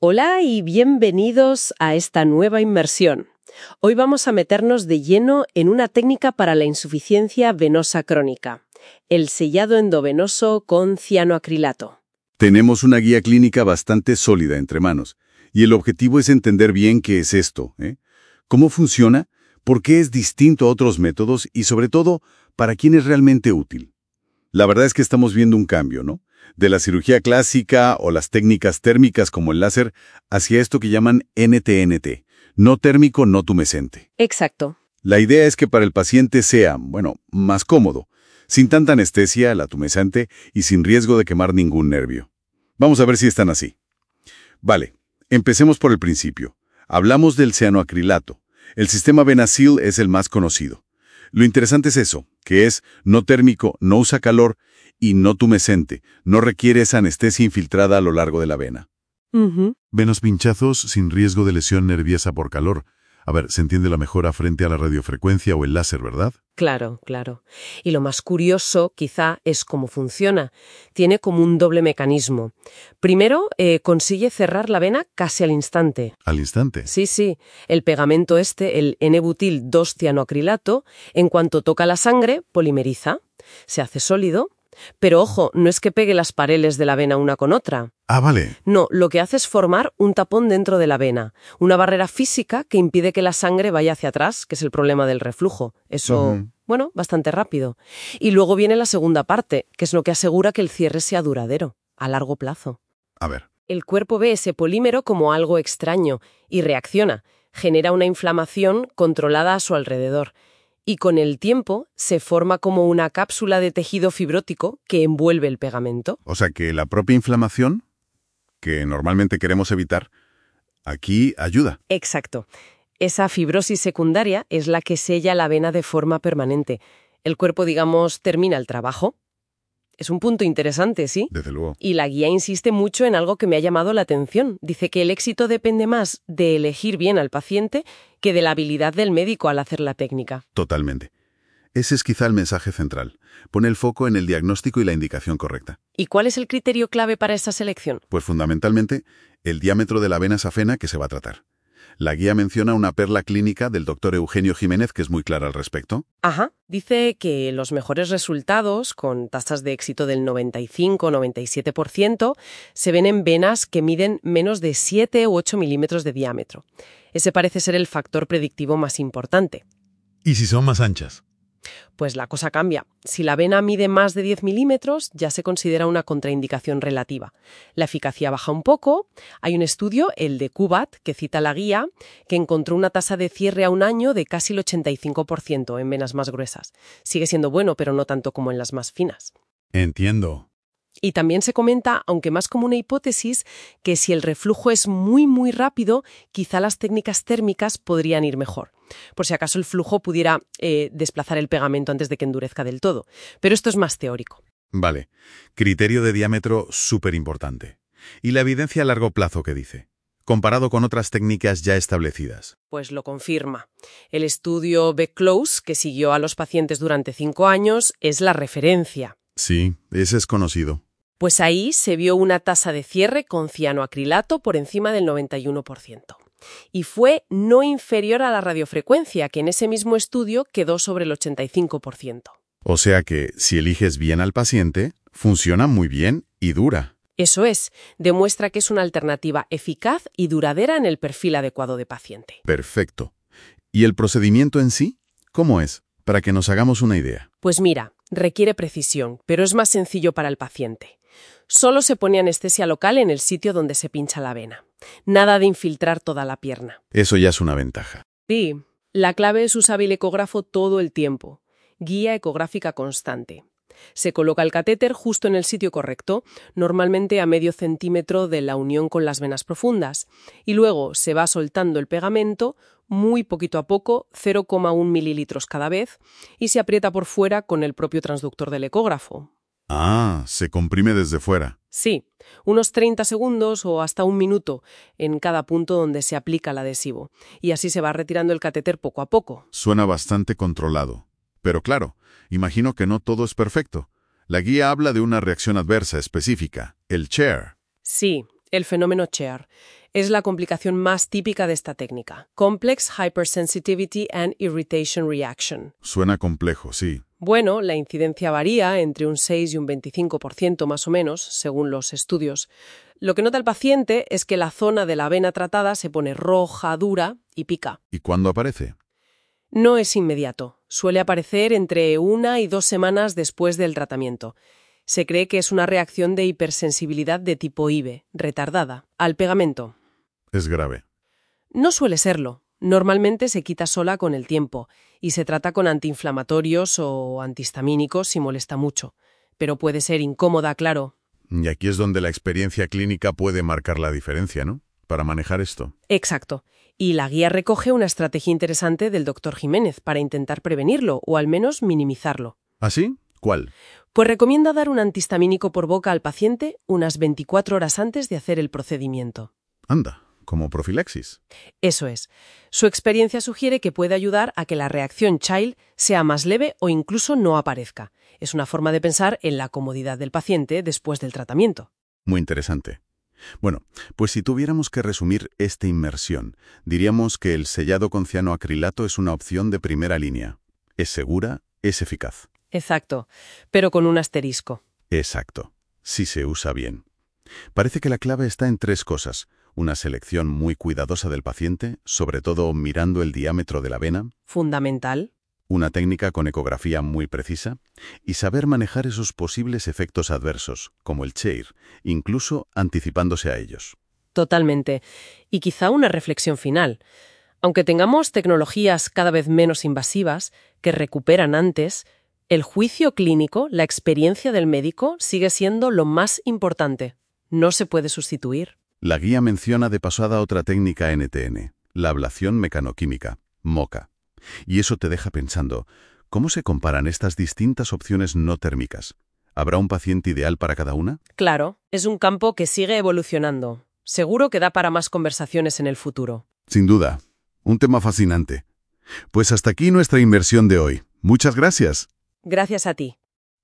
Hola y bienvenidos a esta nueva inmersión. Hoy vamos a meternos de lleno en una técnica para la insuficiencia venosa crónica, el sellado endovenoso con cianoacrilato. Tenemos una guía clínica bastante sólida entre manos, y el objetivo es entender bien qué es esto, cómo funciona, por qué es distinto a otros métodos y, sobre todo, para quién es realmente útil. La verdad es que estamos viendo un cambio, ¿no? De la cirugía clásica o las técnicas térmicas como el láser hacia esto que llaman NTNT, no térmico no tumescente. Exacto. La idea es que para el paciente sea, más cómodo, sin tanta anestesia, la tumescente, y sin riesgo de quemar ningún nervio. Vamos a ver si están así. Vale, empecemos por el principio. Hablamos del cianoacrilato. El sistema Venasil es el más conocido. Lo interesante es eso, que es no térmico, no usa calor y no tumescente, no requiere esa anestesia infiltrada a lo largo de la vena. Venos pinchazos sin riesgo de lesión nerviosa por calor. A ver, se entiende la mejora frente a la radiofrecuencia o el láser, ¿verdad? Claro. Y lo más curioso, quizá, es cómo funciona. Tiene como un doble mecanismo. Primero, consigue cerrar la vena casi al instante. ¿Al instante? Sí. El pegamento el N-butil 2-cianoacrilato, en cuanto toca la sangre, polimeriza, se hace sólido. Pero ojo, no es que pegue las paredes de la vena una con otra. Ah, vale. No, lo que hace es formar un tapón dentro de la vena, una barrera física que impide que la sangre vaya hacia atrás, que es el problema del reflujo. Eso, bastante rápido. Y luego viene la segunda parte, que es lo que asegura que el cierre sea duradero, a largo plazo. A ver. El cuerpo ve ese polímero como algo extraño y reacciona, genera una inflamación controlada a su alrededor. Y con el tiempo se forma como una cápsula de tejido fibrótico que envuelve el pegamento. O sea que la propia inflamación, que normalmente queremos evitar, aquí ayuda. Exacto. Esa fibrosis secundaria es la que sella la vena de forma permanente. El cuerpo, termina el trabajo. Es un punto interesante, ¿sí? Desde luego. Y la guía insiste mucho en algo que me ha llamado la atención. Dice que el éxito depende más de elegir bien al paciente que de la habilidad del médico al hacer la técnica. Totalmente. Ese es quizá el mensaje central. Pone el foco en el diagnóstico y la indicación correcta. ¿Y cuál es el criterio clave para esa selección? Pues fundamentalmente, el diámetro de la vena safena que se va a tratar. La guía menciona una perla clínica del doctor Eugenio Jiménez que es muy clara al respecto. Dice que los mejores resultados, con tasas de éxito del 95-97%, se ven en venas que miden menos de 7 u 8 milímetros de diámetro. Ese parece ser el factor predictivo más importante. ¿Y si son más anchas? Pues la cosa cambia. Si la vena mide más de 10 milímetros, ya se considera una contraindicación relativa. La eficacia baja un poco. Hay un estudio, el de Cubat, que cita la guía, que encontró una tasa de cierre a un año de casi el 85% en venas más gruesas. Sigue siendo bueno, pero no tanto como en las más finas. Entiendo. Y también se comenta, aunque más como una hipótesis, que si el reflujo es muy rápido, quizá las técnicas térmicas podrían ir mejor. Por si acaso el flujo pudiera desplazar el pegamento antes de que endurezca del todo. Pero esto es más teórico. Vale. Criterio de diámetro súper importante. ¿Y la evidencia a largo plazo qué dice? Comparado con otras técnicas ya establecidas. Pues lo confirma. El estudio Beck-Close, que siguió a los pacientes durante 5 años, es la referencia. Sí, ese es conocido. Pues ahí se vio una tasa de cierre con cianoacrilato por encima del 91%. Y fue no inferior a la radiofrecuencia, que en ese mismo estudio quedó sobre el 85%. O sea que, si eliges bien al paciente, funciona muy bien y dura. Eso es, demuestra que es una alternativa eficaz y duradera en el perfil adecuado de paciente. Perfecto. ¿Y el procedimiento en sí? ¿Cómo es? Para que nos hagamos una idea. Pues mira, requiere precisión, pero es más sencillo para el paciente. Solo se pone anestesia local en el sitio donde se pincha la vena. Nada de infiltrar toda la pierna. Eso ya es una ventaja. Sí, la clave es usar el ecógrafo todo el tiempo. Guía ecográfica constante. Se coloca el catéter justo en el sitio correcto, normalmente a medio centímetro de la unión con las venas profundas, y luego se va soltando el pegamento muy poquito a poco, 0,1 mililitros cada vez, y se aprieta por fuera con el propio transductor del ecógrafo. Ah, se comprime desde fuera. Sí, unos 30 segundos o hasta 1 minuto en cada punto donde se aplica el adhesivo, y así se va retirando el catéter poco a poco. Suena bastante controlado. Pero claro, imagino que no todo es perfecto. La guía habla de una reacción adversa específica, el Chair. Sí, el fenómeno Chair. Es la complicación más típica de esta técnica. Complex Hypersensitivity and Irritation Reaction. Suena complejo, sí. Bueno, la incidencia varía entre un 6 y un 25% más o menos, según los estudios. Lo que nota el paciente es que la zona de la vena tratada se pone roja, dura y pica. ¿Y cuándo aparece? No es inmediato. Suele aparecer entre 1 y 2 semanas después del tratamiento. Se cree que es una reacción de hipersensibilidad de tipo IBE, retardada, al pegamento. Es grave. No suele serlo. Normalmente se quita sola con el tiempo y se trata con antiinflamatorios o antihistamínicos si molesta mucho. Pero puede ser incómoda, claro. Y aquí es donde la experiencia clínica puede marcar la diferencia, ¿no? Para manejar esto. Exacto. Y la guía recoge una estrategia interesante del Dr. Jiménez para intentar prevenirlo o al menos minimizarlo. ¿Ah, sí? ¿Cuál? Pues recomienda dar un antihistamínico por boca al paciente unas 24 horas antes de hacer el procedimiento. Anda, como profilaxis. Eso es. Su experiencia sugiere que puede ayudar a que la reacción Child sea más leve o incluso no aparezca. Es una forma de pensar en la comodidad del paciente después del tratamiento. Muy interesante. Bueno, pues si tuviéramos que resumir esta inmersión, diríamos que el sellado con cianoacrilato es una opción de primera línea. Es segura, es eficaz. Exacto, pero con un asterisco. Exacto, si se usa bien. Parece que la clave está en 3 cosas. Una selección muy cuidadosa del paciente, sobre todo mirando el diámetro de la vena. Fundamental. Una técnica con ecografía muy precisa y saber manejar esos posibles efectos adversos, como el Chair, incluso anticipándose a ellos. Totalmente. Y quizá una reflexión final. Aunque tengamos tecnologías cada vez menos invasivas, que recuperan antes, el juicio clínico, la experiencia del médico, sigue siendo lo más importante. No se puede sustituir. La guía menciona de pasada otra técnica NTN, la ablación mecanoquímica, MOCA. Y eso te deja pensando, ¿cómo se comparan estas distintas opciones no térmicas? ¿Habrá un paciente ideal para cada una? Claro, es un campo que sigue evolucionando. Seguro que da para más conversaciones en el futuro. Sin duda, un tema fascinante. Pues hasta aquí nuestra inmersión de hoy. Muchas gracias. Gracias a ti.